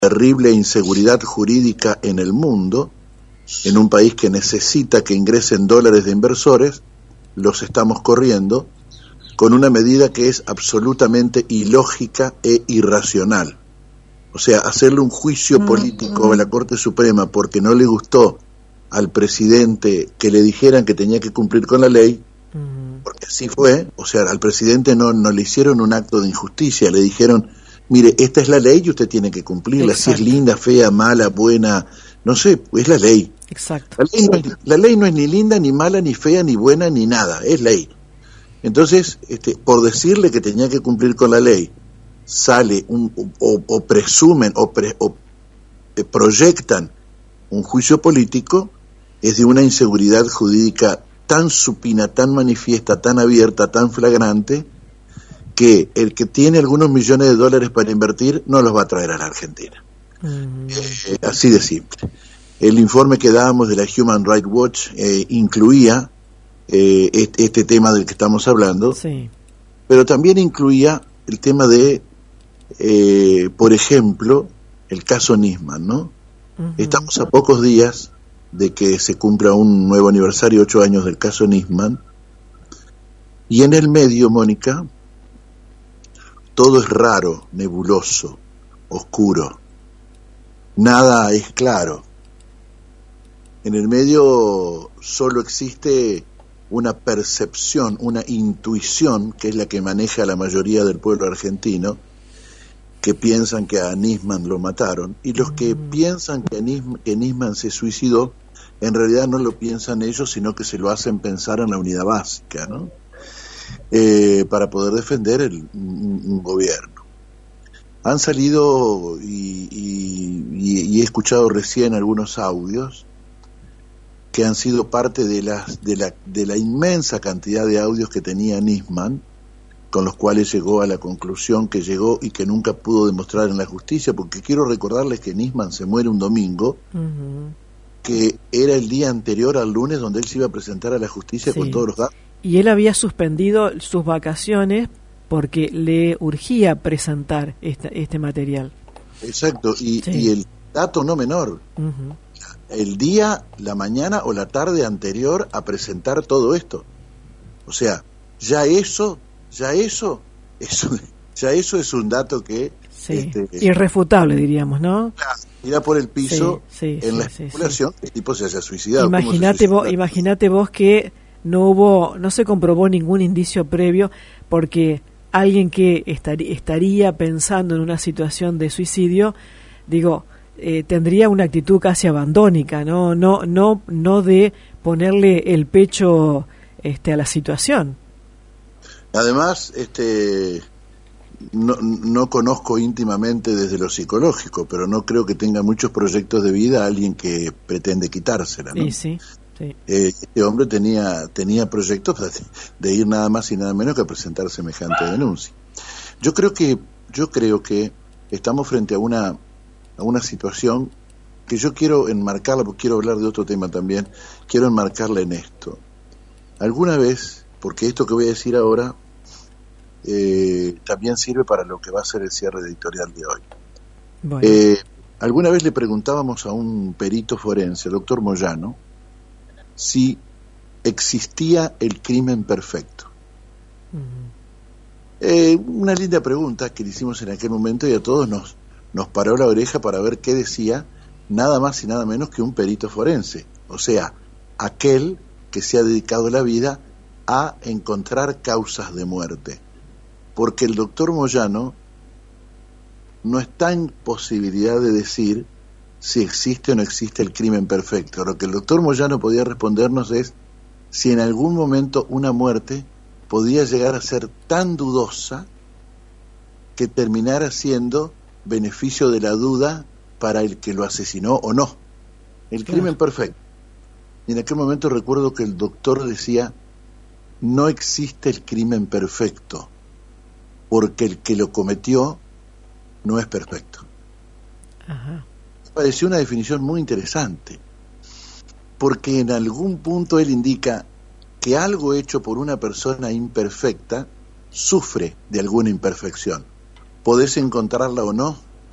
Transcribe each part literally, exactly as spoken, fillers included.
terrible inseguridad jurídica en el mundo, en un país que necesita que ingresen dólares de inversores, los estamos corriendo con una medida que es absolutamente ilógica e irracional. O sea, hacerle un juicio político a la Corte Suprema porque no le gustó al presidente que le dijeran que tenía que cumplir con la ley, porque así fue. O sea, al presidente no, no le hicieron un acto de injusticia, le dijeron, mire, esta es la ley y usted tiene que cumplirla. Exacto. Si es linda, fea, mala, buena, no sé, es la ley. Exacto. La ley, no es, la ley no es ni linda, ni mala, ni fea, ni buena, ni nada, es ley. Entonces, este, por decirle que tenía que cumplir con la ley, sale un, o, o presumen o, pre, o eh, proyectan un juicio político, es de una inseguridad jurídica tan supina, tan manifiesta, tan abierta, tan flagrante, que el que tiene algunos millones de dólares para invertir no los va a traer a la Argentina. Mm. Eh, así de simple. El informe que dábamos de la Human Rights Watch eh, incluía eh, este, este tema del que estamos hablando, sí. Pero también incluía el tema de, eh, por ejemplo, el caso Nisman, ¿no? Uh-huh. Estamos a pocos días de que se cumpla un nuevo aniversario, ocho años del caso Nisman, y en el medio, Mónica, todo es raro, nebuloso, oscuro, nada es claro. En el medio solo existe una percepción, una intuición, que es la que maneja la mayoría del pueblo argentino, que piensan que a Nisman lo mataron, y los que mm. piensan que, Nisman, que Nisman se suicidó, en realidad no lo piensan ellos, sino que se lo hacen pensar en la unidad básica, ¿no? Eh, para poder defender el, un, un gobierno. Han salido, y, y, y, y he escuchado recién algunos audios, que han sido parte de, las, de, la, de la inmensa cantidad de audios que tenía Nisman, con los cuales llegó a la conclusión que llegó y que nunca pudo demostrar en la justicia, porque quiero recordarles que Nisman se muere un domingo, uh-huh. que era el día anterior al lunes donde él se iba a presentar a la justicia, sí. con todos los datos. Y él había suspendido sus vacaciones porque le urgía presentar este, este material. Exacto, y, sí. y el dato no menor, uh-huh. el día, la mañana o la tarde anterior a presentar todo esto. O sea, ya eso, ya eso, eso ya eso es un dato que... Sí, este, irrefutable, diríamos, ¿no? Irá por el piso sí, sí, en sí, la sí, especulación sí. que el tipo se haya suicidado. Imagínate vos, imagínate vos que no hubo, no se comprobó ningún indicio previo, porque alguien que estar, estaría pensando en una situación de suicidio, digo... Eh, tendría una actitud casi abandónica, no no no no de ponerle el pecho este a la situación. Además, este no, no conozco íntimamente desde lo psicológico, pero no creo que tenga muchos proyectos de vida alguien que pretende quitársela, ¿no? Sí, sí, sí. Eh, este hombre tenía tenía proyectos de, de ir nada más y nada menos que a presentar semejante denuncia. Yo creo que yo creo que estamos frente a una a una situación que yo quiero enmarcarla, porque quiero hablar de otro tema también, quiero enmarcarla en esto. Alguna vez, porque esto que voy a decir ahora eh, también sirve para lo que va a ser el cierre editorial de hoy. Bueno. Eh, alguna vez le preguntábamos a un perito forense, el doctor Moyano, si existía el crimen perfecto. Uh-huh. Eh, una linda pregunta que le hicimos en aquel momento y a todos nos nos paró la oreja para ver qué decía nada más y nada menos que un perito forense, o sea, aquel que se ha dedicado la vida a encontrar causas de muerte, porque el doctor Moyano no está en posibilidad de decir si existe o no existe el crimen perfecto. Lo que el doctor Moyano podía respondernos es si en algún momento una muerte podía llegar a ser tan dudosa que terminara siendo beneficio de la duda para el que lo asesinó o no. El claro. crimen perfecto. Y en aquel momento recuerdo que el doctor decía, no existe el crimen perfecto, porque el que lo cometió no es perfecto. Ajá. Me pareció una definición muy interesante, porque en algún punto él indica que algo hecho por una persona imperfecta sufre de alguna imperfección. Podés encontrarla o no,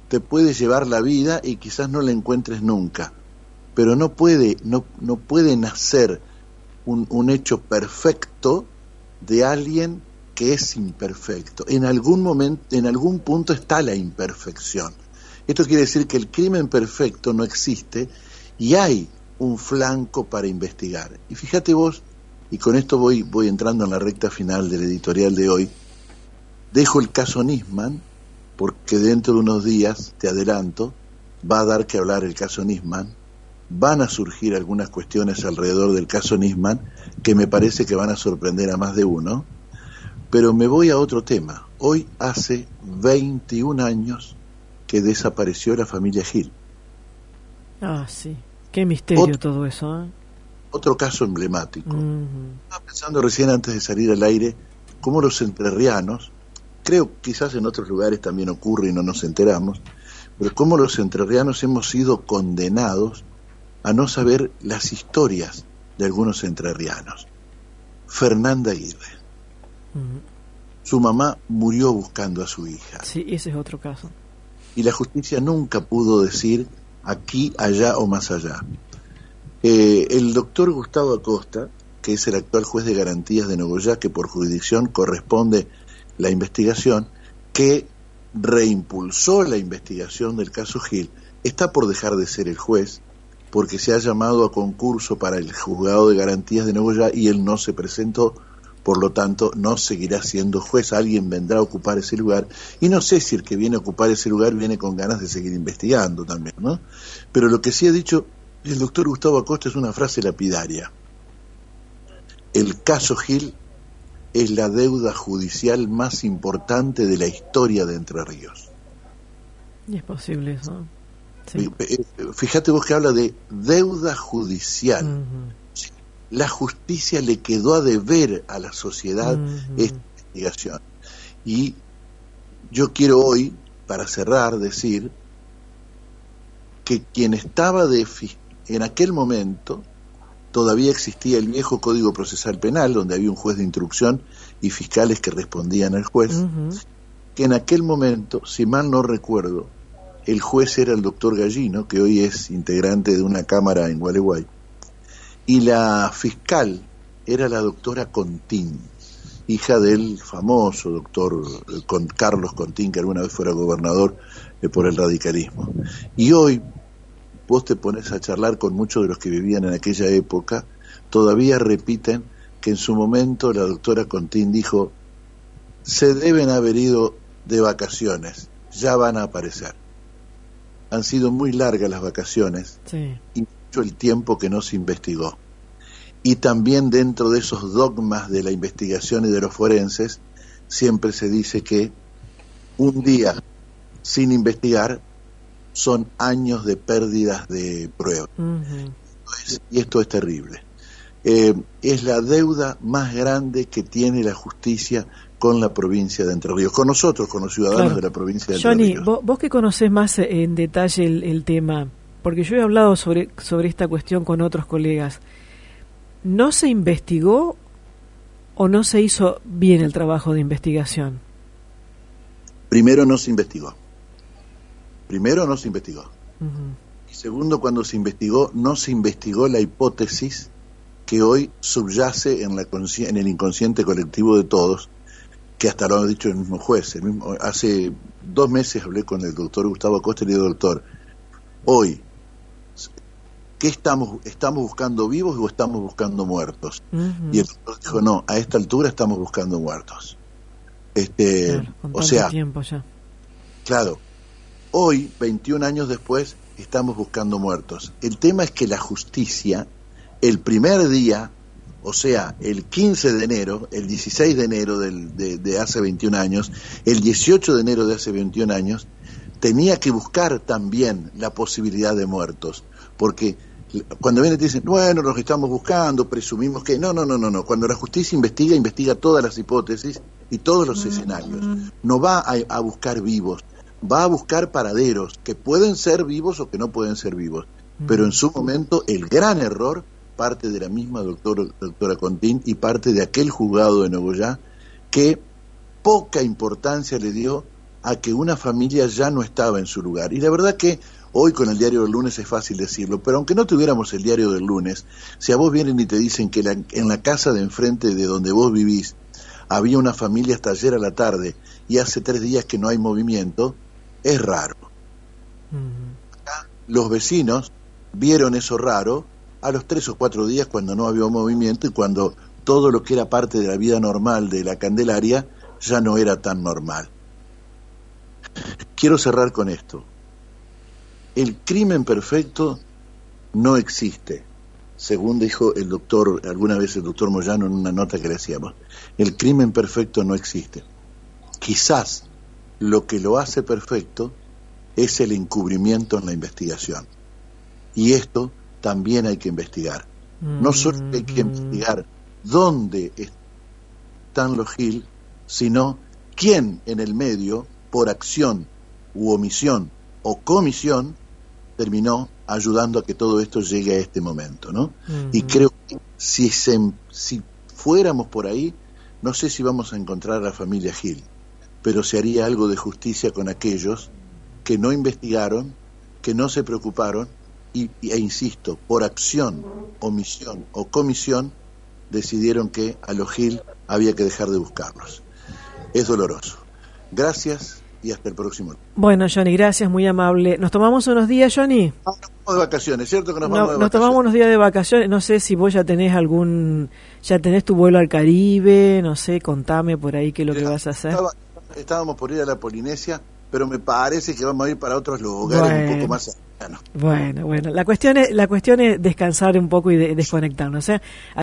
te puede llevar la vida y quizás no la encuentres nunca, pero no puede, no, no puede nacer un, un hecho perfecto de alguien que es imperfecto. En algún momento, en algún punto está la imperfección. Esto quiere decir que el crimen perfecto no existe y hay un flanco para investigar. Y fíjate vos, y con esto voy, voy entrando en la recta final del editorial de hoy, dejo el caso Nisman, porque dentro de unos días, te adelanto, va a dar que hablar el caso Nisman, van a surgir algunas cuestiones alrededor del caso Nisman que me parece que van a sorprender a más de uno, pero me voy a otro tema. Hoy hace veintiún años que desapareció la familia Gil. Ah, sí. Qué misterio Ot- todo eso, ¿eh? Otro caso emblemático. Uh-huh. Estaba pensando recién antes de salir al aire cómo los entrerrianos, creo quizás en otros lugares también ocurre y no nos enteramos, pero cómo los entrerrianos hemos sido condenados a no saber las historias de algunos entrerrianos. Fernanda Aguirre. Uh-huh. Su mamá murió buscando a su hija. Sí, ese es otro caso. Y la justicia nunca pudo decir aquí, allá o más allá. Eh, el doctor Gustavo Acosta, que es el actual juez de garantías de Nogoyá, que por jurisdicción corresponde la investigación, que reimpulsó la investigación del caso Gil, está por dejar de ser el juez, porque se ha llamado a concurso para el juzgado de garantías de Nogoyá y él no se presentó, por lo tanto no seguirá siendo juez. Alguien vendrá a ocupar ese lugar, y no sé si el que viene a ocupar ese lugar viene con ganas de seguir investigando también, ¿no? Pero lo que sí ha dicho el doctor Gustavo Acosta es una frase lapidaria: el caso Gil es la deuda judicial más importante de la historia de Entre Ríos. Y es posible eso. Sí. Fíjate vos que habla de deuda judicial. Uh-huh. La justicia le quedó a deber a la sociedad uh-huh. esta investigación. Y yo quiero hoy, para cerrar, decir que quien estaba de en aquel momento todavía existía el viejo Código Procesal Penal, donde había un juez de instrucción y fiscales que respondían al juez, uh-huh. que en aquel momento, si mal no recuerdo, el juez era el doctor Gallino, que hoy es integrante de una cámara en Gualeguay, y la fiscal era la doctora Contín, hija del famoso doctor con Carlos Contín, que alguna vez fuera gobernador eh, por el radicalismo. Y hoy vos te pones a charlar con muchos de los que vivían en aquella época, todavía repiten que en su momento la doctora Contín dijo: se deben haber ido de vacaciones, ya van a aparecer. Han sido muy largas las vacaciones, sí, y mucho el tiempo que no se investigó. Y también dentro de esos dogmas de la investigación y de los forenses, siempre se dice que un día sin investigar son años de pérdidas de pruebas. Uh-huh. Y esto es terrible. Eh, es la deuda más grande que tiene la justicia con la provincia de Entre Ríos, con nosotros, con los ciudadanos, claro, de la provincia de Entre Johnny, Ríos. Vos, vos que conocés más en detalle el, el tema, porque yo he hablado sobre, sobre esta cuestión con otros colegas, ¿no se investigó o no se hizo bien el trabajo de investigación? Primero, no se investigó. Primero, no se investigó. Uh-huh. Y segundo, cuando se investigó, no se investigó la hipótesis que hoy subyace en, la consci- en el inconsciente colectivo de todos, que hasta lo ha dicho el mismo juez. El mismo, hace dos meses hablé con el doctor Gustavo Acosta y le digo: doctor, hoy, ¿qué estamos, estamos buscando vivos o estamos buscando muertos? Uh-huh. Y el doctor dijo: no, a esta altura estamos buscando muertos. Este, claro, con o tanto sea, tiempo ya. Claro, hoy, veintiún años después, estamos buscando muertos. El tema es que la justicia, el primer día, o sea, el quince de enero, el dieciséis de enero del, de, de hace veintiún años, el dieciocho de enero de hace veintiún años, tenía que buscar también la posibilidad de muertos, porque cuando vienen y te dicen, bueno, los estamos buscando, presumimos que... No, no, no, no, no. Cuando la justicia investiga, investiga todas las hipótesis y todos los escenarios. No va a, a buscar vivos, va a buscar paraderos, que pueden ser vivos o que no pueden ser vivos. Pero en su momento, el gran error parte de la misma doctor, doctora Contín y parte de aquel juzgado de Nogoyá, que poca importancia le dio a que una familia ya no estaba en su lugar. Y la verdad que hoy con el diario del lunes es fácil decirlo, pero aunque no tuviéramos el diario del lunes, si a vos vienen y te dicen que la, en la casa de enfrente de donde vos vivís había una familia hasta ayer a la tarde y hace tres días que no hay movimiento, es raro. Uh-huh. Los vecinos vieron eso raro a los tres o cuatro días cuando no había movimiento y cuando todo lo que era parte de la vida normal de la Candelaria ya no era tan normal. Quiero cerrar con esto. El crimen perfecto no existe, según dijo el doctor, alguna vez el doctor Moyano en una nota que le hacíamos. El crimen perfecto no existe. Quizás lo que lo hace perfecto es el encubrimiento en la investigación. Y esto también hay que investigar. No solo hay que investigar dónde están los Gil, sino quién en el medio, por acción u omisión o comisión, terminó ayudando a que todo esto llegue a este momento, ¿no? Uh-huh. Y creo que si, se, si fuéramos por ahí, no sé si vamos a encontrar a la familia Gil, pero se haría algo de justicia con aquellos que no investigaron, que no se preocuparon, y, e insisto, por acción, omisión o comisión, decidieron que a los Gil había que dejar de buscarlos. Es doloroso. Gracias y hasta el próximo. Bueno, Johnny, gracias, muy amable. ¿Nos tomamos unos días, Johnny? Nos vamos de vacaciones, ¿cierto que nos no, vamos de nos vacaciones? Nos tomamos unos días de vacaciones. No sé si vos ya tenés algún, ya tenés tu vuelo al Caribe, no sé, contame por ahí qué es lo que vas a hacer. Estaba, estábamos por ir a la Polinesia, pero me parece que vamos a ir para otros lugares bueno, un poco más cercanos. Bueno, bueno, la cuestión es, la cuestión es descansar un poco y de, desconectarnos, ¿eh?